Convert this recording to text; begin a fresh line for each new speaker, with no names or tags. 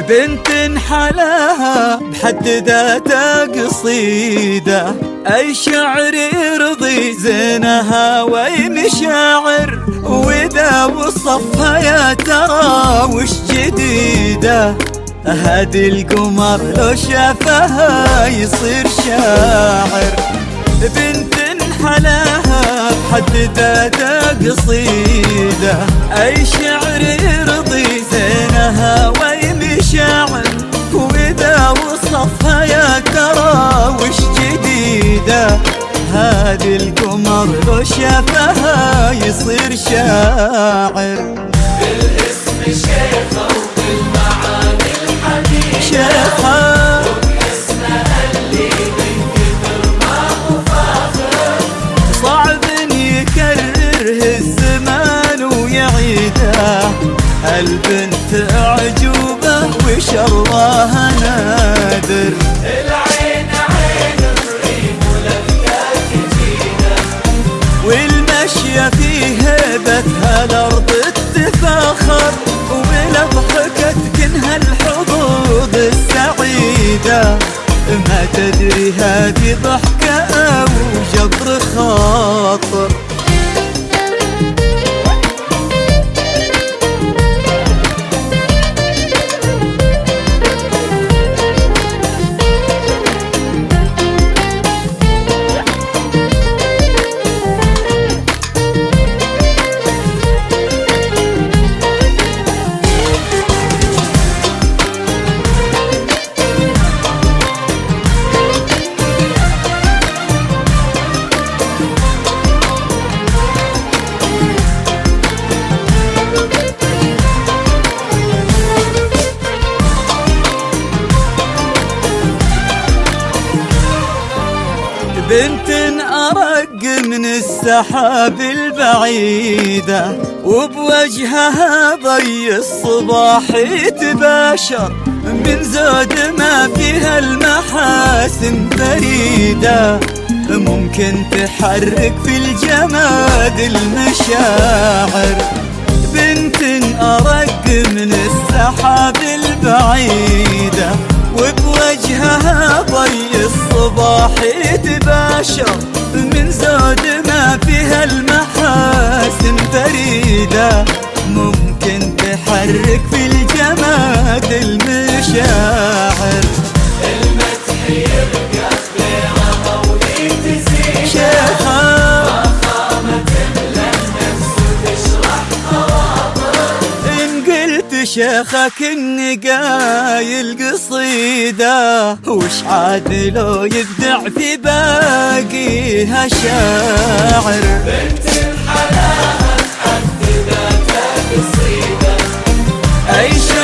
بنت حلاها بحد ذاتها قصيدة، أي شعر يرضي زينها وأي مشاعر، وإذا وصفها يا ترى وش جديدة. هادي القمر لو شافها يصير شاعر. بنت حلاها بحد ذاتها قصيدة، أي شعر يرضي زينها وأي مشاعر، وإذا وصفها يا ترى وش جديدة. هادي القمر لو شافها يصير شاعر.
بالاسم شيخة وبالمعاني الحديثة
شيخة
وباسمها اللي من كثر ما هو فاخر،
صعب يكرره الزمان ويعيده. البنت أعجوبة وشرها نادر،
العين عين الريم ولفتات جيده،
والمشي في هيبتها الأرض تتفاخر، ولضحكت كنها الحظوظ السعيدة. ما تدري هذه ضحكة أو جبر خاطر. بنت أرق من السحاب البعيدة، وبوجهها ضي الصباح يتباشر، من زود ما فيها المحاسن فريدة، ممكن تحرك في الجماد المشاعر. بنت أرق من السحاب البعيدة، وبوجهها ضي الصباح يتباشر، من زود ما فيها المحاسن فريدة، ممكن تحرك في الجماد المشاعر.
المدح يبقى خبيرها ويتزيد،
شيخة
فخامة تملى النفس وتشرح خواطر،
إن قلت شيخك إني قايل قصيدة، وش عاد لو يبدع في باقيها شاعر.
بنت حلاها بحد ذاتها قصيدة،
أي